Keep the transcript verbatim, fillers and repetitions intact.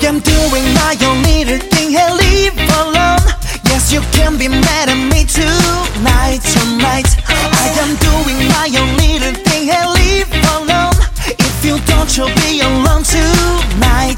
am doing my own little thing, hey, leave alone. Yes, you can be mad at me tonight, tonight. I am doing my own little thing, hey, leave alone. If you don't, you'll be alone tonight.